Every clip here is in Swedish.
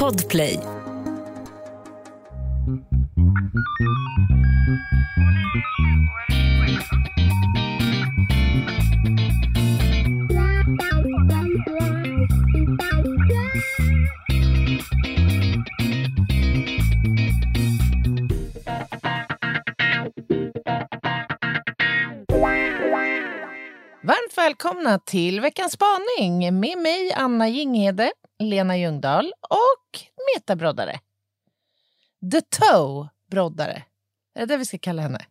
Podplay. Varmt välkomna till veckans spaning med mig Anna Jinghede, Lena Ljungdahl och Meta Broddare. The Toe Broddare. Är det det vi ska kalla henne?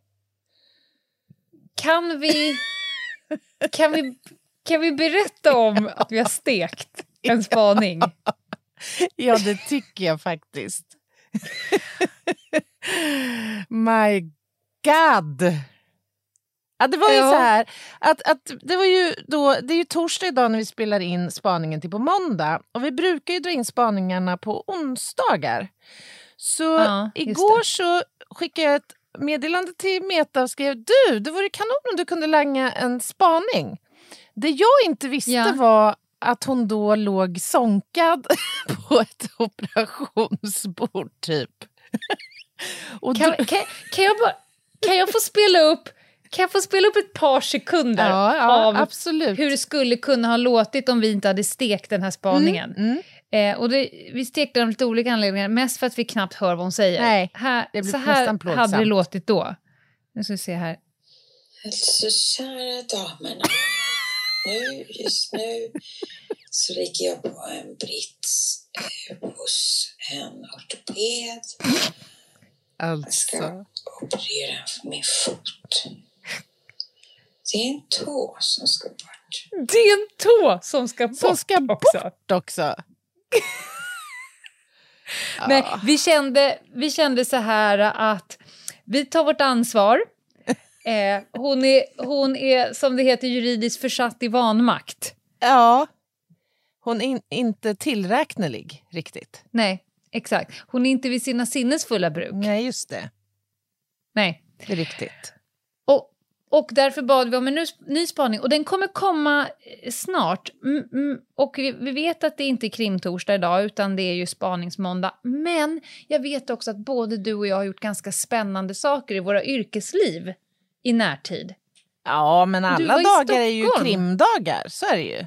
Kan vi berätta om att vi har stekt en spaning? Ja, det tycker jag faktiskt. My God. Ja, det var ju så här att det var ju då, det är ju torsdag idag när vi spelar in spaningen till på måndag, och vi brukar ju dra in spaningarna på onsdagar. Så igår så skickade jag ett meddelande till Meta och skrev: det vore kanon om du kunde langa en spaning. Det jag inte visste var att hon då låg sonkad på ett operationsbord typ. Och kan jag få spela upp? Kan jag få spela upp ett par sekunder av absolut. Hur det skulle kunna ha låtit om vi inte hade stekt den här spaningen? Och vi stekte dem lite olika anledningar. Mest för att vi knappt hör vad hon säger. Nej, det blir så här hade det låtit då. Nu ska vi se här. Alltså, kära damerna. Just nu så ligger jag på en brits hos en ortoped. Alltså. Jag ska operera min fot. Det är en tå som ska bort. Det är en tå som ska bort, också. Nej, vi kände så här att vi tar vårt ansvar. Hon är, som det heter, juridiskt försatt i vanmakt. Ja, hon är inte tillräknelig riktigt. Nej, exakt. Hon är inte vid sina sinnesfulla bruk. Nej, just det. Nej. Det är riktigt. Och därför bad vi om en ny spaning. Och den kommer komma snart. Och vi vet att det inte är krimtorsdag idag, utan det är ju spaningsmåndag. Men jag vet också att både du och jag har gjort ganska spännande saker i våra yrkesliv i närtid. Ja, men alla dagar är ju krimdagar. Så är det ju.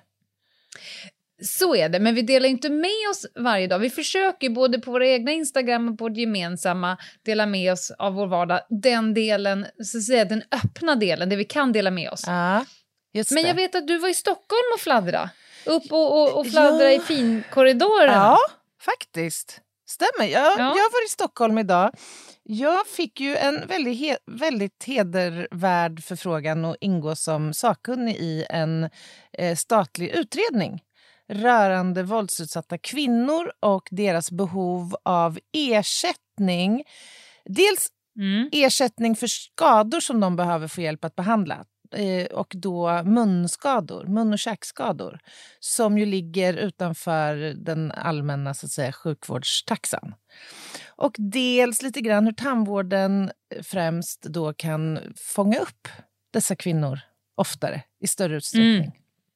Så är det, men vi delar inte med oss varje dag. Vi försöker både på våra egna Instagram och på det gemensamma dela med oss av vår vardag. Den delen, så att säga, den öppna delen, det vi kan dela med oss. Ja, just men det. jag vet att du var i Stockholm och fladdra. Upp och fladdra i finkorridoren. Ja, faktiskt. Stämmer. Jag var i Stockholm idag. Jag fick ju en väldigt hedervärd förfrågan att ingå som sakkunnig i en statlig utredning rörande våldsutsatta kvinnor och deras behov av ersättning. Dels ersättning för skador som de behöver få hjälp att behandla. Och då mun- och käkskador som ju ligger utanför den allmänna, så att säga, sjukvårdstaxan. Och dels lite grann hur tandvården främst då kan fånga upp dessa kvinnor oftare, i större utsträckning.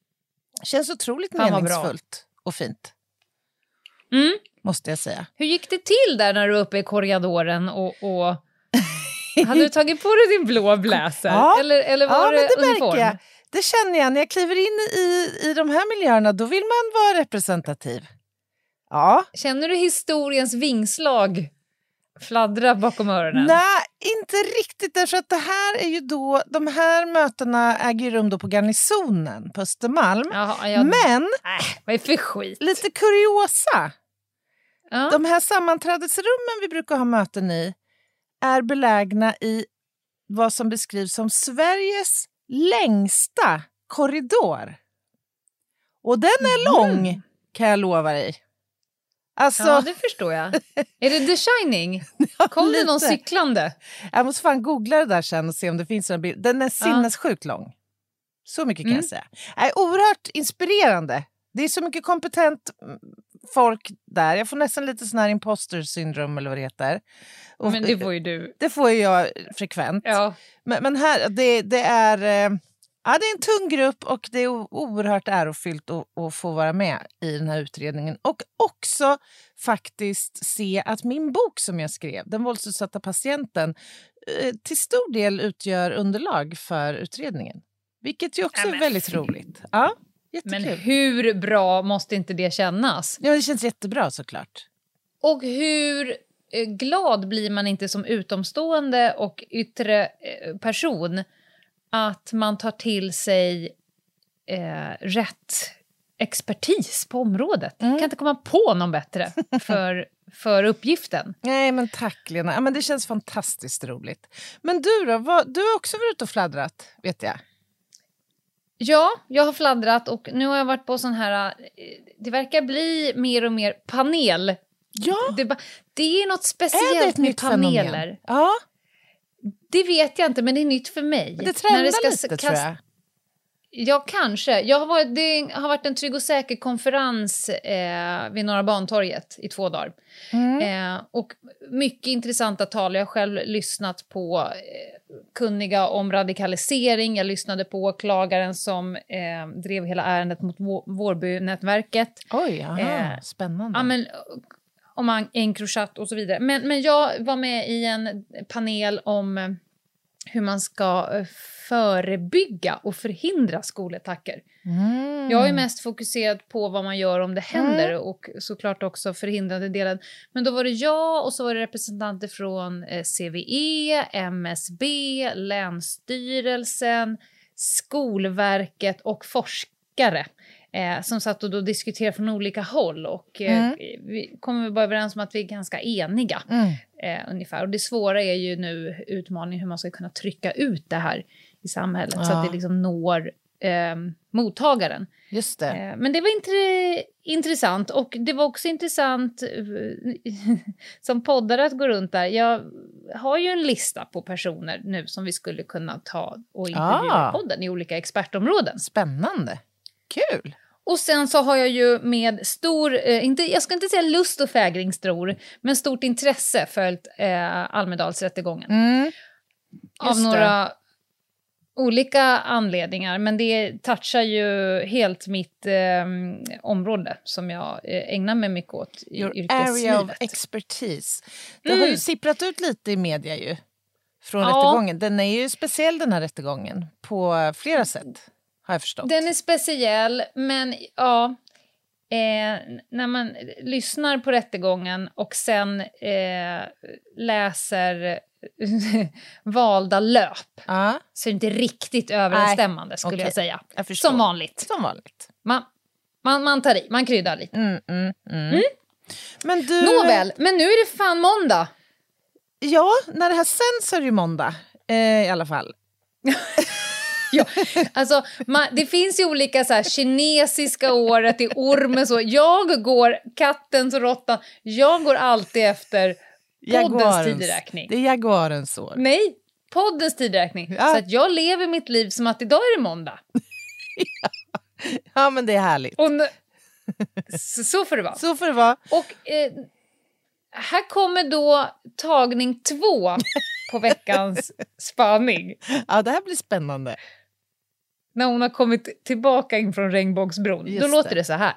Känns otroligt meningsfullt och fint. Måste jag säga. Hur gick det till där när du var uppe i korridoren och hade du tagit på dig din blå blazer? Ja. Eller var det uniform? Jag. Det känner jag när jag kliver in i de här miljöerna. Då vill man vara representativ. Ja. Känner du historiens vingslag fladdra bakom öronen? Nej, inte riktigt. Därför att det här är ju då, de här mötena äger rum då på Garnisonen på Östermalm. Men vad är för skit? Lite kuriosa. Ja. De här sammanträdesrummen vi brukar ha möten i är belägna i vad som beskrivs som Sveriges längsta korridor. Och den är lång, kan jag lova dig. Alltså, ja, det förstår jag. Är det The Shining? Kom det någon cyklande? Jag måste fan googla det där sen och se om det finns en bild. Den är sinnessjukt lång. Så mycket kan jag säga. Oerhört inspirerande. Det är så mycket kompetent folk där. Jag får nästan lite sån här imposter syndrom eller vad det heter. Och men det får ju du. Det får ju jag frekvent. Ja. Men här, det är Ja, det är en tung grupp och det är oerhört ärofyllt att få vara med i den här utredningen. Och också faktiskt se att min bok som jag skrev, Den våldsutsatta patienten, till stor del utgör underlag för utredningen. Vilket ju också är väldigt roligt. Ja, jättekul. Men hur bra måste inte det kännas? Ja, det känns jättebra såklart. Och hur glad blir man inte som utomstående och yttre person att man tar till sig rätt expertis på området. Kan inte komma på någon bättre för uppgiften. Nej, men tack Lena. Ja, men det känns fantastiskt roligt. Men du då? Du har också varit ute och fladdrat, vet jag. Ja, jag har fladdrat och nu har jag varit på sån här... Det verkar bli mer och mer panel. Ja. Det är något speciellt med paneler. Fenomen? Ja. Det vet jag inte, men det är nytt för mig. Det trendar lite, tror jag. Ja, kanske. Det har varit en trygg och säker konferens vid Norra Bantorget i 2 dagar. Och mycket intressanta tal. Jag har själv lyssnat på kunniga om radikalisering. Jag lyssnade på åklagaren som drev hela ärendet mot Vårbynätverket. Oj, spännande. Ja, men, om Encrochat och så vidare. Men jag var med i en panel om hur man ska förebygga och förhindra skolattacker. Jag är mest fokuserad på vad man gör om det händer och såklart också förhindrande delen. Men då var det jag och så var det representanter från CVE, MSB, Länsstyrelsen, Skolverket och forskare. Som satt och då diskuterade från olika håll och vi kommer bara överens om att vi är ganska eniga ungefär. Och det svåra är ju nu utmaningen hur man ska kunna trycka ut det här i samhället så att det liksom når mottagaren. Just det. Men det var intressant och det var också intressant som poddare att gå runt där. Jag har ju en lista på personer nu som vi skulle kunna ta och intervjua i podden i olika expertområden. Spännande. Kul! Och sen så har jag ju med stor, jag ska inte säga lust och fägringstror, men stort intresse följt Almedalsrättegången. Av några olika anledningar, men det touchar ju helt mitt område som jag ägnar mig mycket åt i yrkeslivet. Area of expertise. Det har ju sipprat ut lite i media ju från rättegången. Den är ju speciell den här rättegången på flera sätt. Den är speciell, men när man lyssnar på rättegången och sen läser valda löp så är det inte riktigt överensstämmande skulle jag säga. Jag Som vanligt. Man tar i, man kryddar lite. Men du... Nåväl, men nu är det fan måndag. Ja, när det här sänds är det ju måndag i alla fall. Ja, alltså det finns ju olika så här, kinesiska året i ormen så. Jag går kattens och råttan. Jag går alltid efter poddens tidräkning. Det är jaguarens år. Nej, poddens tidräkning. Så att jag lever mitt liv som att idag är det måndag. Ja, men det är härligt. Och så får det vara. Så får det vara. Och här kommer då tagning 2 på veckans spaning. Ja, det här blir spännande. När hon har kommit tillbaka in från Regnbågsbron. Då låter det så här.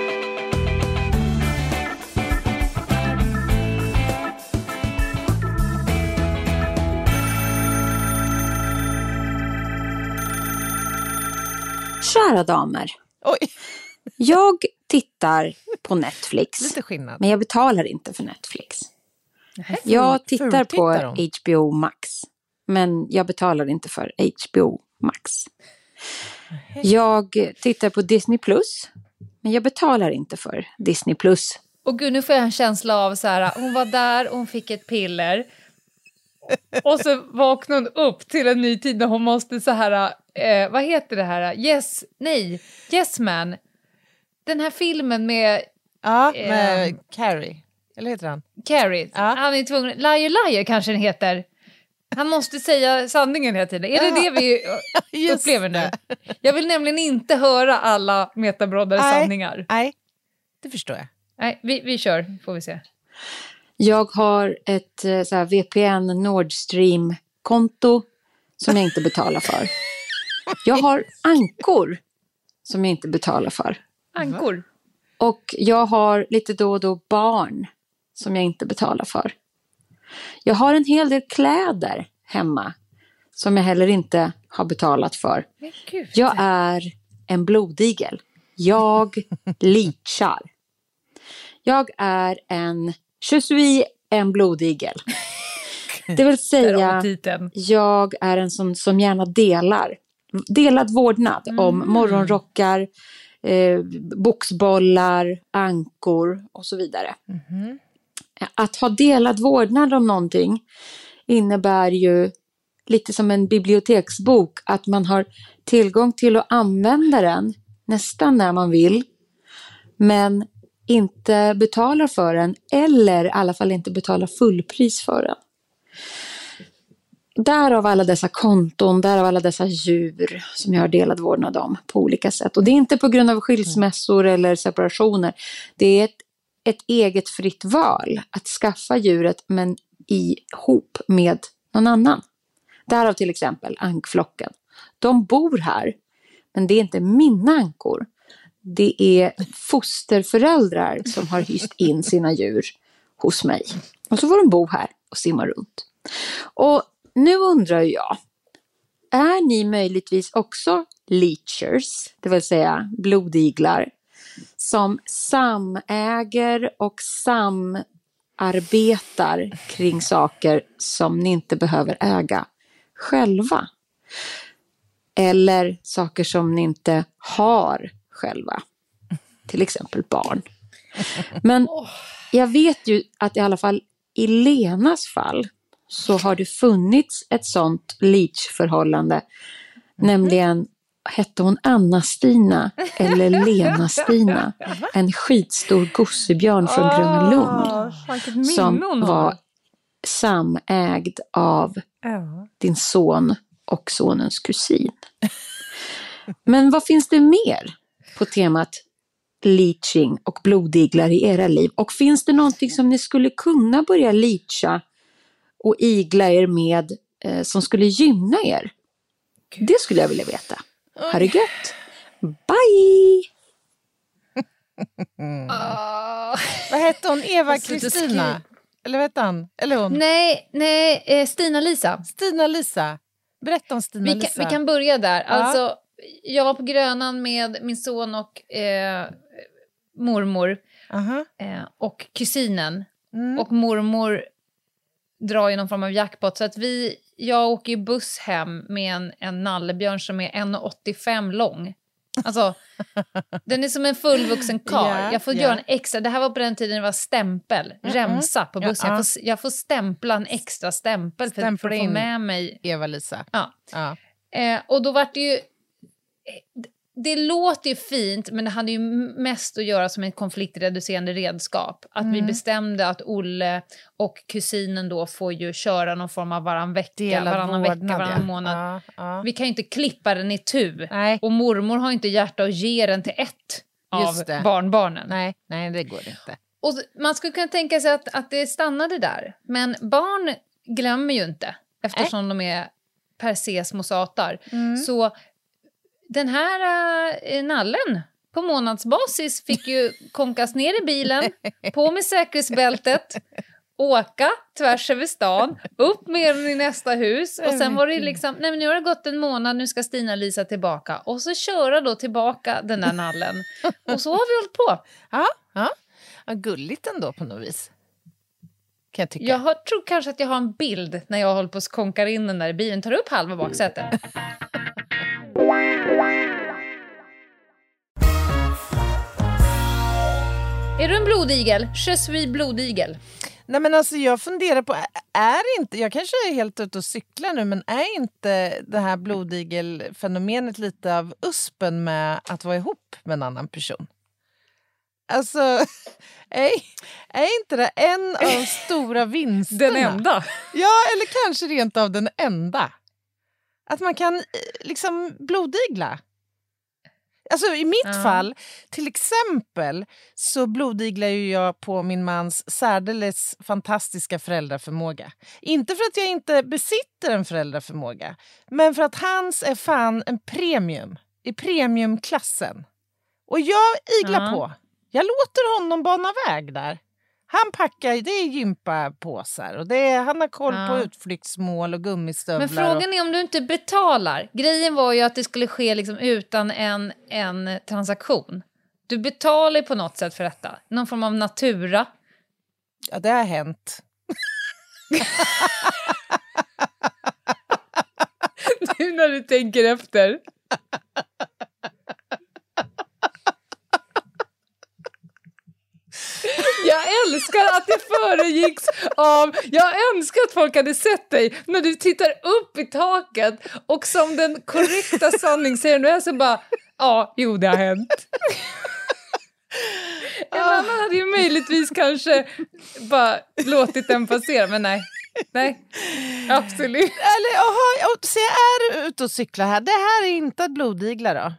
Kära damer. Oj. Jag tittar på Netflix. Lite skillnad. Men jag betalar inte för Netflix. Jag tittar på HBO Max. Men jag betalar inte för HBO Max. Jag tittar på Disney Plus. Men jag betalar inte för Disney Plus. Och gud, nu får jag en känsla av så här. Hon var där och hon fick ett piller. Och så vaknade hon upp till en ny tid när hon måste så här. Vad heter det här? Yes Man. Den här filmen med... Ja, med Carrie. Eller heter han? Carrie. Ja. Han är tvungen... Liar kanske den heter. Han måste säga sanningen hela tiden. Är det vi upplever nu? Jag vill nämligen inte höra alla metabroddare sanningar. Nej, det förstår jag. Nej, vi kör, får vi se. Jag har ett så här VPN Nord Stream-konto som jag inte betalar för. Jag har ankor som jag inte betalar för. Ankor? Och jag har lite då och då barn som jag inte betalar för. Jag har en hel del kläder hemma som jag heller inte har betalat för. Jag är en blodigel. Jag leachar. Jag är en blodigel. Det vill säga, jag är en som gärna delad vårdnad om morgonrockar, boxbollar, ankor och så vidare. Att ha delad vårdnad om någonting innebär ju lite som en biblioteksbok, att man har tillgång till att använda den nästan när man vill, men inte betalar för den, eller i alla fall inte betalar fullpris för den. Därav alla dessa konton, därav alla dessa djur som jag har delad vårdnad om på olika sätt. Och det är inte på grund av skilsmässor eller separationer. Det är ett eget fritt val att skaffa djuret, men ihop med någon annan. Därav till exempel ankflocken. De bor här, men det är inte mina ankor. Det är fosterföräldrar som har hyst in sina djur hos mig. Och så får de bo här och simma runt. Och nu undrar jag, är ni möjligtvis också leechers, det vill säga blodiglar, som samäger och samarbetar kring saker som ni inte behöver äga själva? Eller saker som ni inte har själva, till exempel barn. Men jag vet ju att i alla fall i Lenas fall så har det funnits ett sånt leach-förhållande. Nämligen, hette hon Anna-Stina eller Lena-Stina? En skitstor gossebjörn från Gröna Lund. Som var samägd av din son och sonens kusin. Men vad finns det mer på temat leaching och blodiglar i era liv? Och finns det någonting som ni skulle kunna börja leacha och igla er med som skulle gynna er? Det skulle jag vilja veta. Ha det gött. Bye! Vad hette hon? Eva Kristina? Eller vad hette han? Eller hon? Nej, Stina-Lisa. Stina-Lisa. Berätta om Stina-Lisa. Vi kan börja där. Ja. Alltså, jag var på Grönan med min son och mormor. Och kusinen. Och mormor drar ju någon form av jackpot. Så att jag åker ju buss hem med en nallebjörn som är 1,85 lång. Alltså, den är som en fullvuxen karl. Jag får göra en extra. Det här var på den tiden det var stämpel. Remsa på bussen. Jag får stämpla en extra stämpel för att få med mig Eva-Lisa. Ja. Och då var det ju... Det låter ju fint, men det hade ju mest att göra som en konfliktreducerande redskap. Att vi bestämde att Olle och kusinen då får ju köra någon form av varannan månad. Vi kan ju inte klippa den i tu. Nej. Och mormor har inte hjärta att ge den till ett av barnbarnen. Nej, det går inte. Och man skulle kunna tänka sig att det stannade där. Men barn glömmer ju inte, eftersom de är per se små satar. Så... Den här nallen på månadsbasis fick ju konkas ner i bilen, på med säkerhetsbältet, åka tvärs över stan, upp med den i nästa hus. Och sen var det liksom, nej men nu har det gått en månad, nu ska Stina-Lisa tillbaka. Och så köra då tillbaka den där nallen. Och så har vi hållit på. Ja, gulligt ändå på något vis. Kan jag tycka. Jag tror kanske att jag har en bild när jag håller på att konkar in den där i bilen. Tar upp halva baksätet. Är du en blodigel? Je suis blodigel. Nej, men alltså jag funderar på, jag kanske är helt ute och cyklar nu, men är inte det här blodigel-fenomenet lite av uspen med att vara ihop med en annan person? Alltså, är inte det en av de stora vinsterna? Den enda? Ja, eller kanske rent av den enda. Att man kan liksom blodigla. Alltså i mitt fall, till exempel, så blodiglar ju jag på min mans särdeles fantastiska föräldraförmåga. Inte för att jag inte besitter en föräldraförmåga, men för att hans är fan en premium. I premiumklassen. Och jag iglar på. Jag låter honom bana väg där. Han packar, det är gympapåsar och han har koll på utflyktsmål och gummistövlar. Men frågan är om du inte betalar. Grejen var ju att det skulle ske liksom utan en transaktion. Du betalar på något sätt för detta. Någon form av natura. Ja, det har hänt. Nu när du tänker efter. Jag älskar att det föregicks av... Jag önskar att folk hade sett dig när du tittar upp i taket och som den korrekta sanningssägaren du är så bara... Ja, jo, det har hänt. En annan hade ju möjligtvis kanske bara låtit den passera, men nej, absolut. Eller, så jag är ute och cyklar här. Det här är inte ett blodigla då?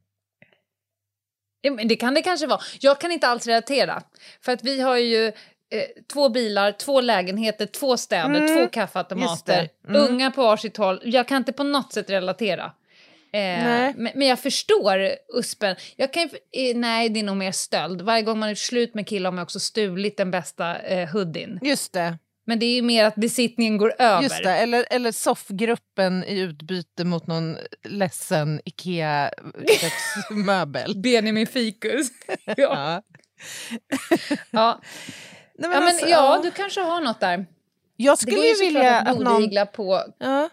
Ja, men det kan det kanske vara. Jag kan inte alls relatera. För att vi har ju 2 bilar, 2 lägenheter, 2 städer, 2 kaffeautomater. Unga på varsitt håll. Jag kan inte på något sätt relatera. Men jag förstår Uspen. Nej, det är nog mer stöld. Varje gång man är slut med killar har man också stulit den bästa hoodien. Just det. Men det är ju mer att besittningen går över. Just det, eller soffgruppen i utbyte mot någon ledsen IKEA-köksmöbel. Benjamin Fikus. Ja. Ja. Nej, men alltså, du kanske har något där. Jag skulle ju vilja att någon... på... Ja.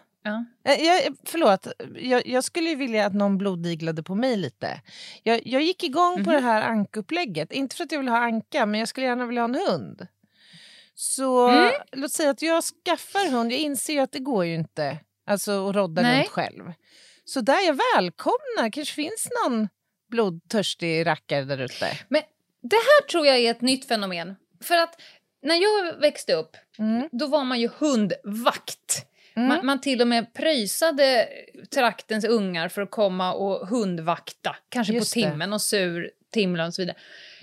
Jag skulle ju vilja att någon blodiglade på mig lite. Jag gick igång på det här ankupplägget. Inte för att jag vill ha anka, men jag skulle gärna vilja ha en hund. Så låt säga att jag skaffar hund. Jag inser ju att det går ju inte. Alltså att rodda runt själv. Så där jag välkomnar. Kanske finns någon blodtörstig rackare där ute. Men det här tror jag är ett nytt fenomen. För att när jag växte upp, då var man ju hundvakt. Man till och med pröjsade traktens ungar för att komma och hundvakta. Kanske just på timmen och sur timlön och så vidare.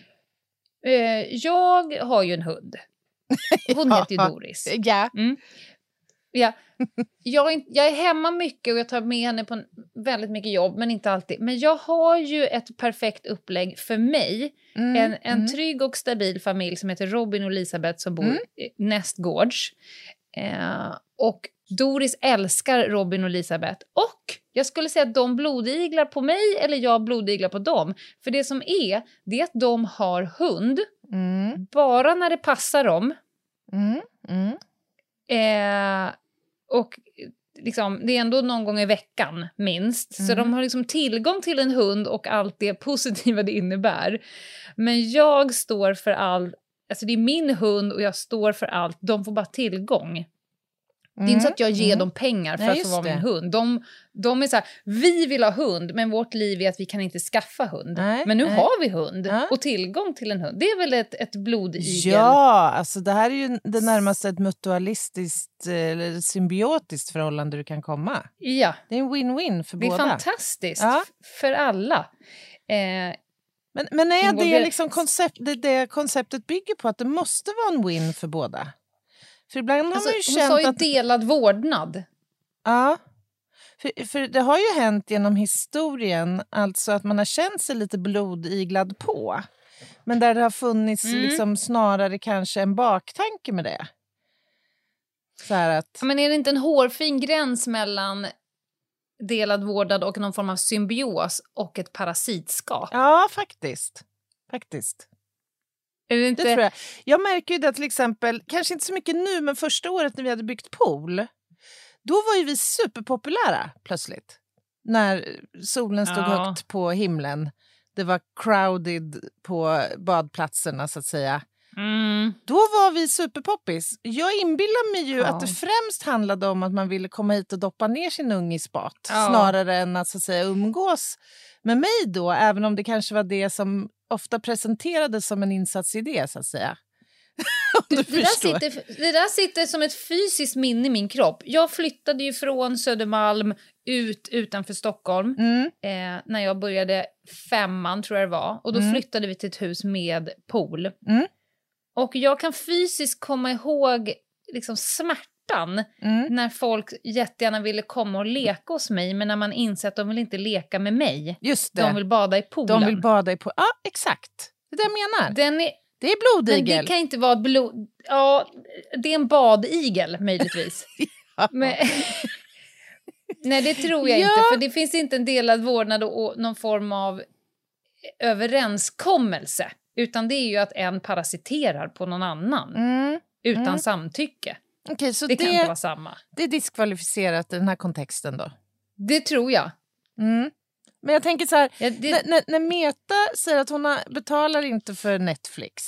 Jag har ju en hund. Hon heter ju Doris. Ja. Ja. Jag är hemma mycket och jag tar med henne på väldigt mycket jobb, men inte alltid. Men jag har ju ett perfekt upplägg för mig. En trygg och stabil familj som heter Robin och Elisabeth som bor nästgårds. Och Doris älskar Robin och Elisabeth. Och jag skulle säga att de blodiglar på mig eller jag blodiglar på dem. För det som är, det är att de har hund. Bara när det passar dem. Och liksom, det är ändå någon gång i veckan minst. Så de har liksom tillgång till en hund och allt det positiva det innebär. Men jag står för allt. Alltså det är min hund och jag står för allt. De får bara tillgång. Det är inte så att jag ger dem pengar för att få vara min hund. De är så här, vi vill ha hund, men vårt liv är att vi kan inte skaffa hund. Men nu har vi hund och tillgång till en hund. Det är väl ett blodigel? Ja, alltså det här är ju det närmaste ett mutualistiskt eller symbiotiskt förhållande du kan komma. Ja. Det är en win-win för båda. Det är fantastiskt för alla. Men är det liksom det konceptet bygger på att det måste vara en win för båda? För ibland har man ju känt hon sa ju delad vårdnad. Ja, för det har ju hänt genom historien, alltså att man har känt sig lite blodiglad på. Men där det har funnits liksom snarare kanske en baktanke med det. Så här att... Men är det inte en hårfin gräns mellan delad vårdnad och någon form av symbios och ett parasitskap? Ja, faktiskt. Det tror jag. Jag märker ju det till exempel, kanske inte så mycket nu, men första året när vi hade byggt pool, då var ju vi superpopulära plötsligt. När solen stod högt på himlen. Det var crowded på badplatserna så att säga. Då var vi superpoppis. Jag inbillar mig ju att det främst handlade om att man ville komma hit och doppa ner sin unge i spat. Snarare än att så att säga umgås med mig då. Även om det kanske var det som ofta presenterades som en insatsidé så att säga. Det där sitter som ett fysiskt minne i min kropp. Jag flyttade ju från Södermalm utanför Stockholm. När jag började 5:an tror jag det var. Och då flyttade vi till ett hus med pool. Och jag kan fysiskt komma ihåg liksom smärtan när folk jättegärna ville komma och leka hos mig, men när man inser att de vill inte leka med mig. Just det. De vill bada i poolen. De vill bada i poolen. Ja, exakt. Det är det jag menar. Det är blodigel. Men det kan inte vara ett blod... Ja, det är en badigel möjligtvis. Men... Nej, det tror jag inte. För det finns inte en delad vårdnad och någon form av överenskommelse. Utan det är ju att en parasiterar på någon annan. Utan samtycke. Okej, så det kan inte vara samma. Det är diskvalificerat i den här kontexten då? Det tror jag. Men jag tänker så här, när Meta säger att hon betalar inte för Netflix,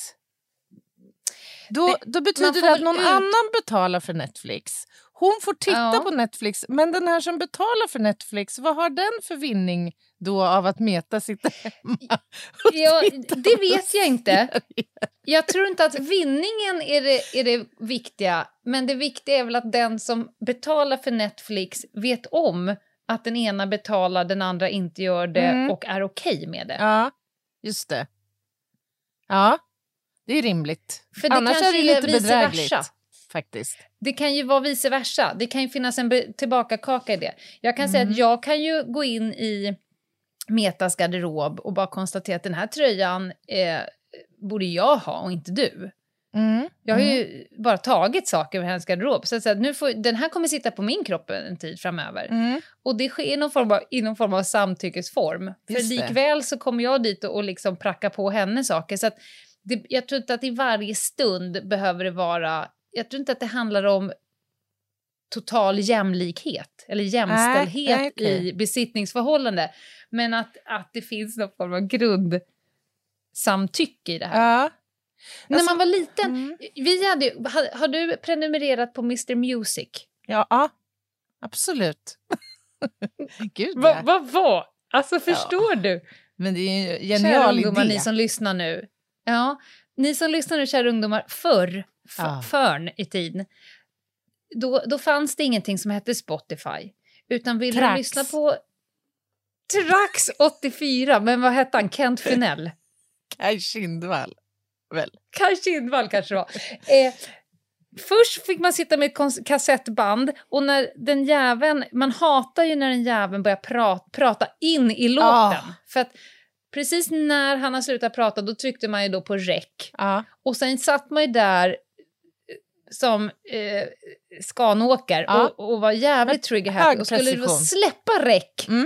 då betyder det att någon annan betalar för Netflix. Hon får titta på Netflix, men den här som betalar för Netflix, vad har den för vinning då av att Meta sitter hemma? Det vet jag inte. Jag tror inte att vinningen är det viktiga, men det viktiga är väl att den som betalar för Netflix vet om att den ena betalar, den andra inte gör det och är okej med det. Ja, just det. Ja, det är rimligt. För det annars är det lite bedrägligt faktiskt. Det kan ju vara vice versa. Det kan ju finnas en tillbakakaka i det. Jag kan säga att jag kan ju gå in i Metas garderob och bara konstatera att den här tröjan borde jag ha och inte du. Jag har ju bara tagit saker ur hennes garderob. Så att den här kommer sitta på min kropp en tid framöver. Och det sker i någon form av samtyckesform. För likväl så kommer jag dit och liksom pracka på henne saker. Så att jag tror inte att i varje stund behöver det vara... Jag tror inte att det handlar om total jämlikhet eller jämställdhet i besittningsförhållande. Men att det finns någon form av grundsamtycke i det här. Ja. När man var liten, har du prenumererat på Mr. Music? Ja, absolut. Gud, Vad var? Alltså förstår du? Men det är en genial idé. Ni som lyssnar nu. Ja, ni som lyssnar nu, kära ungdomar, förrn i tiden. Då fanns det ingenting som hette Spotify. Utan ville du lyssna på Trax 84, men vad hette han? Kent Finell? Kaj Kindvall. Kaj Kindvall kanske det var. Först fick man sitta med ett kassettband och när den jäveln, man hatar ju när den jäveln börjar prata in i låten. För att precis när han har slutat prata, då tryckte man ju då på rec. Och sen satt man ju där som skanåker och var jävligt trigger-happy och skulle släppa rec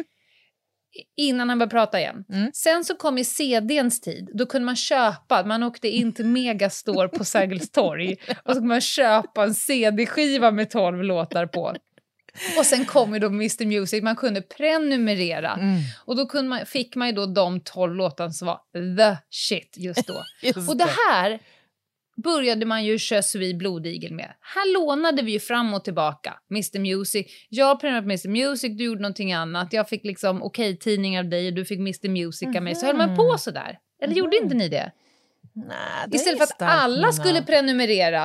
innan han började prata igen. Sen så kom ju CD:ns tid. Då kunde man köpa, man åkte in till Megastore på Sergels torg och så kunde man köpa en CD-skiva med 12 låtar på. Och sen kom ju då Mr. Music, man kunde prenumerera. Och då fick man ju då de 12 låtarna som var the shit just då. Och det här började man ju köra vid blodigel med. Här lånade vi ju fram och tillbaka. Mr. Music. Jag prenumererade på Mr. Music, du gjorde någonting annat. Jag fick liksom tidningar av dig och du fick Mr. Music av mig. Så höll man på sådär. Eller gjorde inte ni det? Nej, istället för att alla skulle prenumerera.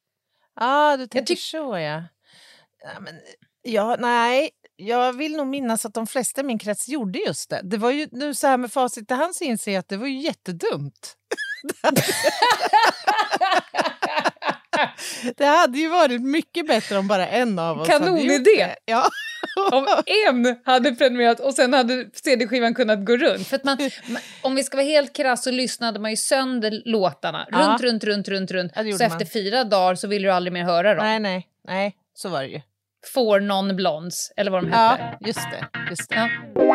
Du tänker så, ja. Men, nej. Jag vill nog minnas att de flesta i min krets gjorde just det. Det var ju nu så här med facit i hand så inser jag att det var ju jättedumt. Det hade ju varit mycket bättre om bara en av oss kanonidé. Ja. Om en hade prenumererat och sen hade CD-skivan kunnat gå runt. För att om vi ska vara helt krass så lyssnade man ju sönder låtarna. Runt. Så efter 4 dagar så ville du aldrig mer höra dem. Nej, så var det ju. Four Non-Blondes, eller vad de hette. Ja, just det. Ja.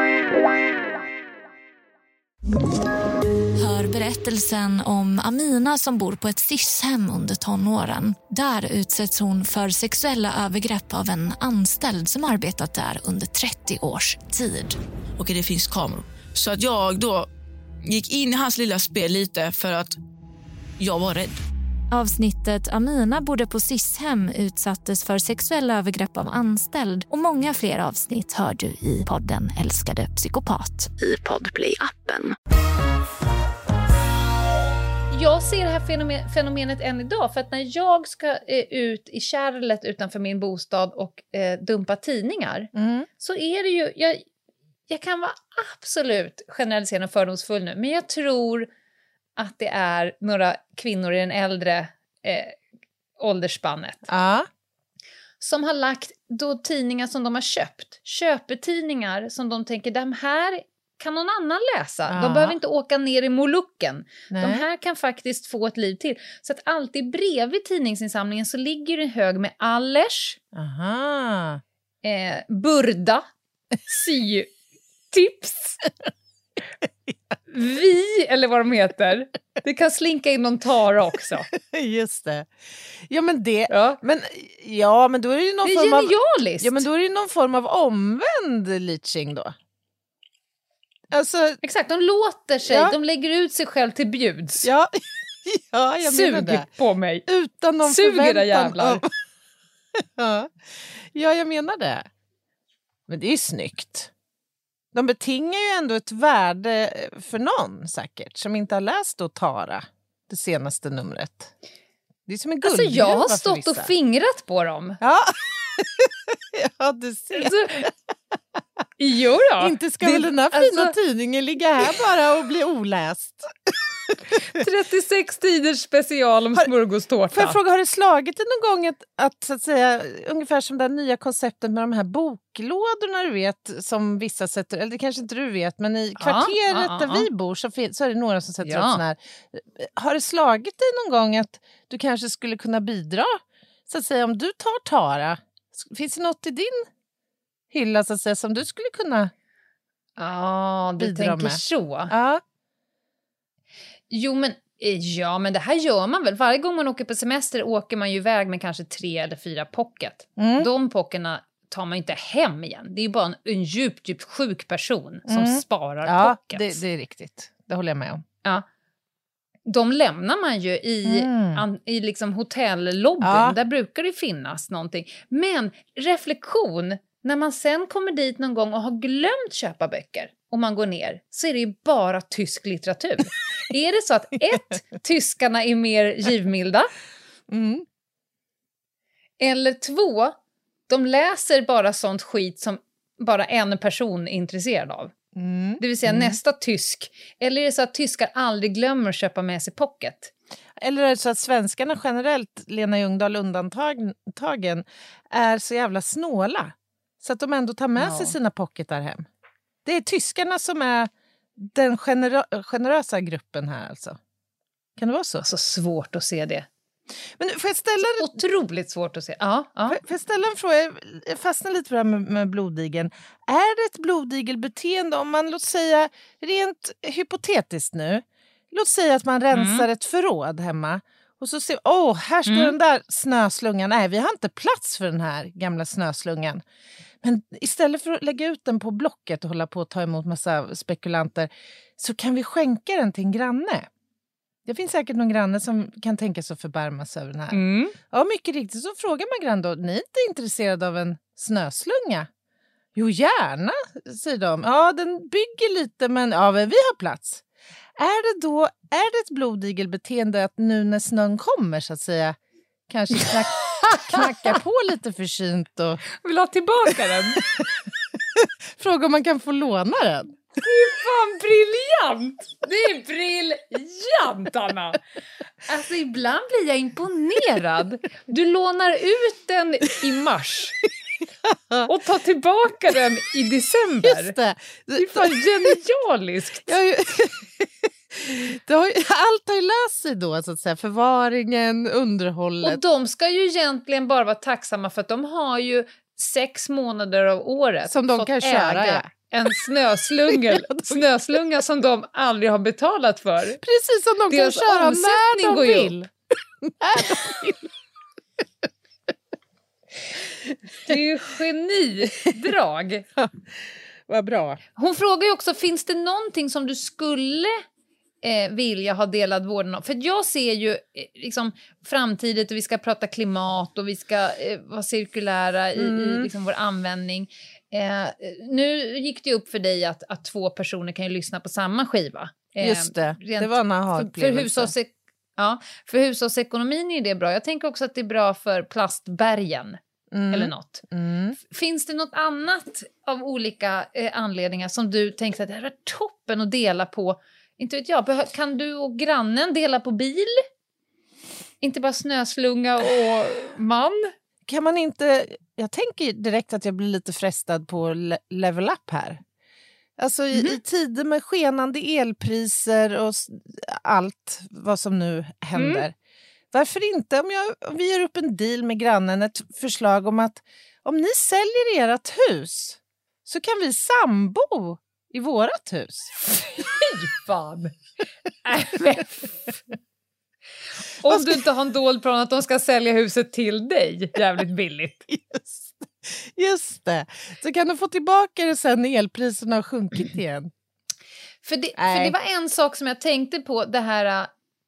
Hör berättelsen om Amina som bor på ett SIS-hem under tonåren. Där utsätts hon för sexuella övergrepp av en anställd som arbetat där under 30 års tid. Och det finns kameror. Så att jag då gick in i hans lilla spel lite för att jag var rädd. Avsnittet Amina bodde på SIS-hem utsattes för sexuella övergrepp av anställd och många fler avsnitt hör du i podden Älskade psykopat i Podplay-appen. jag ser det här fenomenet än idag. För att när jag ska ut i kärlet utanför min bostad och dumpa tidningar. Så är det ju... Jag kan vara absolut generaliserande och fördomsfull nu. Men jag tror att det är några kvinnor i den äldre åldersspannet. Som har lagt då tidningar som de har köpt. Köpetidningar som de tänker, de här kan någon annan läsa. De behöver inte åka ner i Molukken. De här kan faktiskt få ett liv till. Så att alltid bredvid tidningsinsamlingen så ligger en hög med Allers. Burda. Sy-tips. Vi, eller vad de heter. Det kan slinka in någon Tara också. Just det. Ja, men det... Men då är det ju någon det är form genialiskt. Ja, men då är det ju någon form av omvänd leaching då. Alltså... Exakt, de låter sig. De lägger ut sig själv till bjuds. Ja, jag menar det. Sug på mig. Utan någon Suger jävlar. Ja, jag menar det. Men det är ju snyggt. De betingar ju ändå ett värde för någon säkert som inte har läst då Tara, det senaste numret. Det är som en guldgruva. Alltså jag har stått och fingrat på dem. Ja, ja du ser. Jo då. Inte ska väl den här fina tidningen ligga här bara och bli oläst. 36 tiders special om smörgåstårta. Får jag fråga, har det slagit dig någon gång att så att säga, ungefär som det nya konceptet med de här boklådorna du vet, som vissa sätter, eller det kanske inte du vet, men i kvarteret där vi bor så är det några som sätter upp sådana här. Har det slagit dig någon gång att du kanske skulle kunna bidra, så att säga, om du tar Tara, finns det något i din hylla så att säga som du skulle kunna du tänker med? Så. Ja. Jo, men det här gör man väl. Varje gång man åker på semester åker man ju iväg med kanske 3 eller 4 pocket. De pockerna tar man inte hem igen. Det är ju bara en djupt sjuk person som sparar pockets. Det är riktigt. Det håller jag med om. Ja. De lämnar man ju i liksom hotellobbyn. Där brukar det finnas någonting. Men reflektion, när man sen kommer dit någon gång och har glömt köpa böcker och man går ner, så är det ju bara tysk litteratur. Är det så att tyskarna är mer givmilda? Eller 2, de läser bara sånt skit som bara en person är intresserad av. Det vill säga nästa tysk. Eller är det så att tyskar aldrig glömmer att köpa med sig pocket? Eller är det så att svenskarna generellt, Lena Ljungdahl undantagen, är så jävla snåla? Så att de ändå tar med sig sina pocketar hem. Det är tyskarna som är den generösa gruppen här alltså. Kan det vara så? Så svårt att se det. Men får jag ställa... Otroligt svårt att se. Ja. Får jag ställa en fråga? Jag fastnar lite på det här med bloddigeln. Är det ett bloddigelbeteende om man, låt säga, rent hypotetiskt nu, låt säga att man rensar ett förråd hemma och så ser här står den där snöslungan. Nej, vi har inte plats för den här gamla snöslungan. Men istället för att lägga ut den på Blocket och hålla på att ta emot massa spekulanter, så kan vi skänka den till en granne. Det finns säkert någon granne som kan tänka sig att förbarma sig över den här. Ja, mycket riktigt. Så frågar man grann då, ni är inte intresserade av en snöslunga? Jo, gärna, säger de. Ja, den bygger lite, men vi har plats. Är det ett bloddigelbeteende att nu när snön kommer, så att säga, kanske knacka på lite försynt och... Vill ha tillbaka den? Fråga om man kan få låna den. Det är fan briljant! Det är briljant, Anna! Alltså ibland blir jag imponerad. Du lånar ut den i mars och tar tillbaka den i december. Just det. Det är fan genialiskt. Allt har ju löst sig då, så att säga. Förvaringen, underhållet. Och de ska ju egentligen bara vara tacksamma för att de har ju 6 månader av året som de kan köra, en snöslunga som de aldrig har betalat för. Precis, som de deras kan köra när de vill. Det är ju genidrag. Vad bra. Hon frågar ju också, finns det någonting som du skulle vilja ha delad vården om? För jag ser ju liksom framtidigt, och vi ska prata klimat och vi ska vara cirkulära i liksom vår användning. Nu gick det upp för dig att 2 personer kan ju lyssna på samma skiva. Just det, det var en aha-upplevelse. Ja, för hushållsekonomin är det bra. Jag tänker också att det är bra för plastbergen. Eller något. Finns det något annat av olika anledningar som du tänkte att det här är toppen att dela på? Inte vet jag. Kan du och grannen dela på bil? Inte bara snöslunga och man? Kan man inte... Jag tänker direkt att jag blir lite frestad på level up här. Alltså i tider med skenande elpriser och allt vad som nu händer. Varför inte om vi gör upp en deal med grannen, ett förslag om att om ni säljer ert hus så kan vi sambo i vårat hus. Fy fan! Om du inte har en dold plan att de ska sälja huset till dig jävligt billigt. Just det. Så kan du få tillbaka det sen när elpriserna har sjunkit igen. För det var en sak som jag tänkte på, det här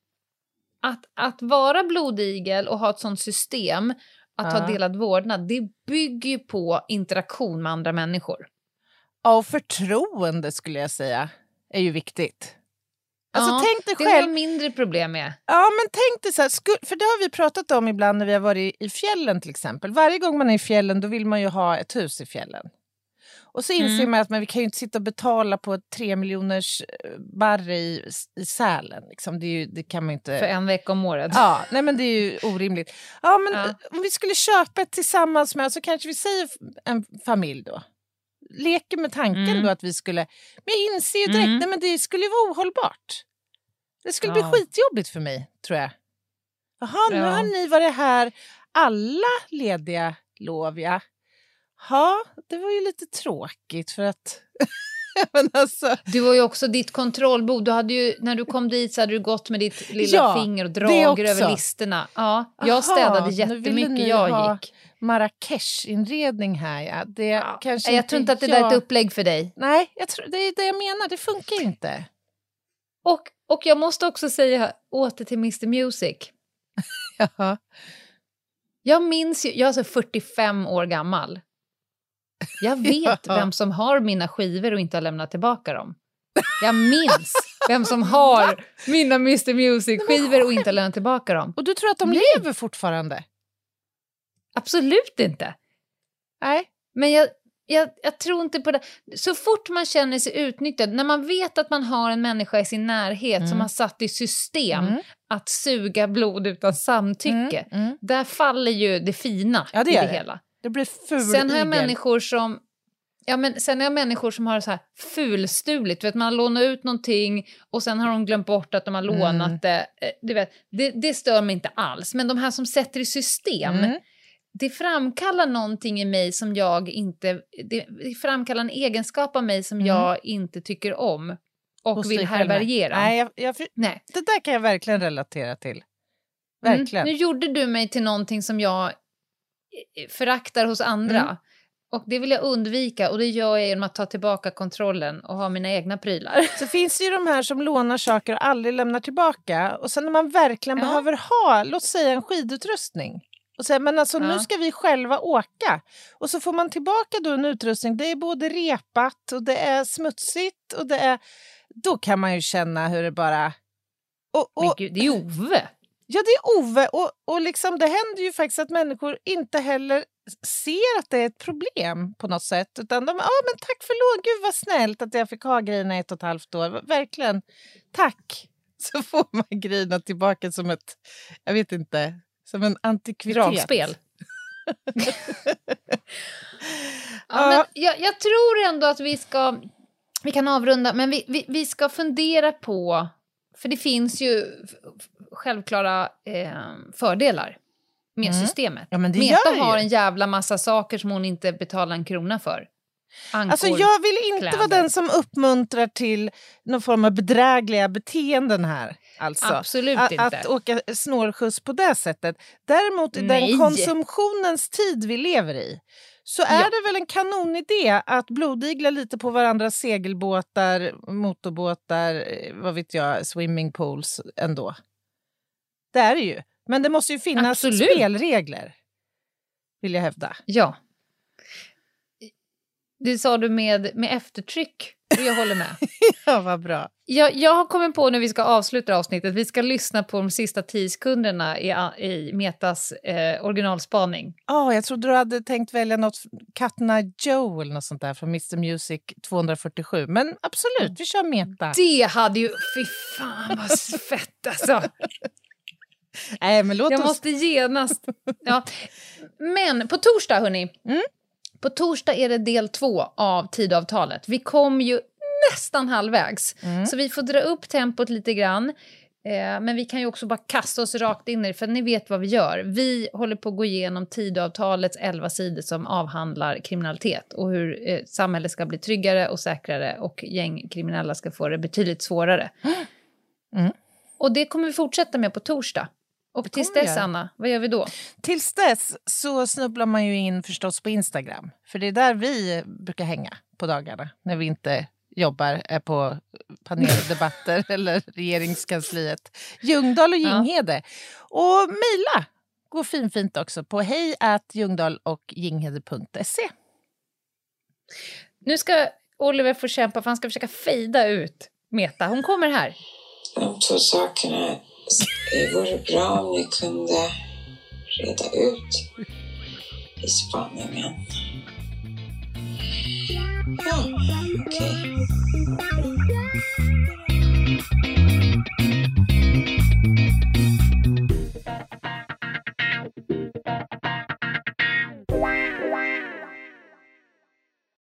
att vara blodigel och ha ett sånt system, att ha delad vårdnad, det bygger ju på interaktion med andra människor. Ja, och förtroende skulle jag säga är ju viktigt. Alltså, tänk dig det själv. är mindre problem med. Ja, men tänk dig så här, för det har vi pratat om ibland när vi har varit i fjällen till exempel. Varje gång man är i fjällen då vill man ju ha ett hus i fjällen. Och så inser man att vi kan ju inte sitta och betala på 3 miljoners barre i Sälen. Liksom. Det kan man inte... För en vecka om året. Ja, nej men det är ju orimligt. Ja, men om vi skulle köpa ett tillsammans med, så kanske vi säger en familj då. Leker med tanken då att vi skulle... Men jag inser ju direkt, nej men det skulle ju vara ohållbart. Det skulle bli skitjobbigt för mig, tror jag. Jaha, nu har ni varit här alla lediga lov, ja. Ja, det var ju lite tråkigt för att... Men alltså... Du var ju också ditt kontrollbord. Du hade ju, när du kom dit så hade du gått med ditt lilla finger och dragit över listorna. Ja, jag städade jättemycket, jag gick. Marrakesh-inredning här, ja. Jag tror inte att det där är ett upplägg för dig. Nej, jag tror, det är det jag menar. Det funkar ju inte. Och jag måste också säga åter till Mr. Music. Ja. Jag minns ju, jag är alltså 45 år gammal. Jag vet vem som har mina skivor och inte har lämnat tillbaka dem. Jag minns vem som har mina Mr. Music-skivor och inte har lämnat tillbaka dem. Och du tror att de lever fortfarande? Absolut inte. Nej. Men jag tror inte på det. Så fort man känner sig utnyttjad, när man vet att man har en människa i sin närhet som har satt i system att suga blod utan samtycke, där faller ju det fina i det hela. Det blir ful. Sen har jag människor som har så här fulstuligt, vet, man har lånat ut någonting och sen har de glömt bort att de har lånat det. Du vet, det stör mig inte alls. Men de här som sätter i system, det framkallar någonting i mig som jag inte... Det framkallar en egenskap av mig som jag inte tycker om och vill härbärgera. Nej. Det där kan jag verkligen relatera till. Verkligen. Nu gjorde du mig till någonting som jag föraktar hos andra. Och det vill jag undvika, och det gör jag genom att ta tillbaka kontrollen och ha mina egna prylar. Så finns det ju de här som lånar saker och aldrig lämnar tillbaka. Och sen när man verkligen behöver ha, låt säga en skidutrustning. Och säga, men alltså nu ska vi själva åka. Och så får man tillbaka då en utrustning. Det är både repat och det är smutsigt. Och det är, då kan man ju känna hur det bara... Men gud, det är Ove. Ja, det är Ove. Och liksom, det händer ju faktiskt att människor inte heller ser att det är ett problem på något sätt. Utan de, men tack förlåt, gud vad snällt att jag fick ha grejerna 1,5 år. Verkligen, tack. Så får man grejerna tillbaka som ett, jag vet inte, som en antikvitet. Dragspel. Men jag tror ändå att vi kan avrunda, men vi ska fundera på, för det finns ju självklara fördelar med systemet. Ja, men Meta har en jävla massa saker som hon inte betalar en krona för. Ankor, alltså jag vill inte vara den som uppmuntrar till någon form av bedrägliga beteenden här. Alltså, absolut inte. Att åka snålskjuts på det sättet. Däremot i den konsumtionens tid vi lever i, så är det väl en kanonidé att blodigla lite på varandras segelbåtar, motorbåtar, vad vet jag, swimmingpools ändå. Det är det ju. Men det måste ju finnas spelregler, vill jag hävda. Ja. Det sa du med eftertryck. Och jag håller med. Ja, vad bra. Jag har kommit på när vi ska avsluta avsnittet. Vi ska lyssna på de sista 10 sekunderna i Metas originalspaning. Jag trodde du hade tänkt välja något Katna Joe eller något sånt där från Mr. Music 247. Men absolut, vi kör Meta. Det hade ju... Fy fan vad fett alltså. Nej, men låt jag oss... måste genast... Ja. Men på torsdag, hörni. På torsdag är det del 2 av Tidöavtalet. Vi kom ju nästan halvvägs. Så vi får dra upp tempot lite grann. Men vi kan ju också bara kasta oss rakt in i det. För ni vet vad vi gör. Vi håller på att gå igenom Tidöavtalets 11 sidor som avhandlar kriminalitet. Och hur samhället ska bli tryggare och säkrare. Och gängkriminella ska få det betydligt svårare. Och det kommer vi fortsätta med på torsdag. Och tills dess, Anna, vad gör vi då? Tills dess så snubblar man ju in förstås på Instagram. För det är där vi brukar hänga på dagarna. När vi inte jobbar, är på paneldebatter eller regeringskansliet. Ljungdahl och Ginghede. Och mejla går fint också på hej@ljungdahlochginghede.se. Nu ska Oliver få kämpa för han ska försöka fejda ut Meta. Hon kommer här. De 2 sakerna... Det vore bra om ni kunde reda ut i spaningen. Ja, okej.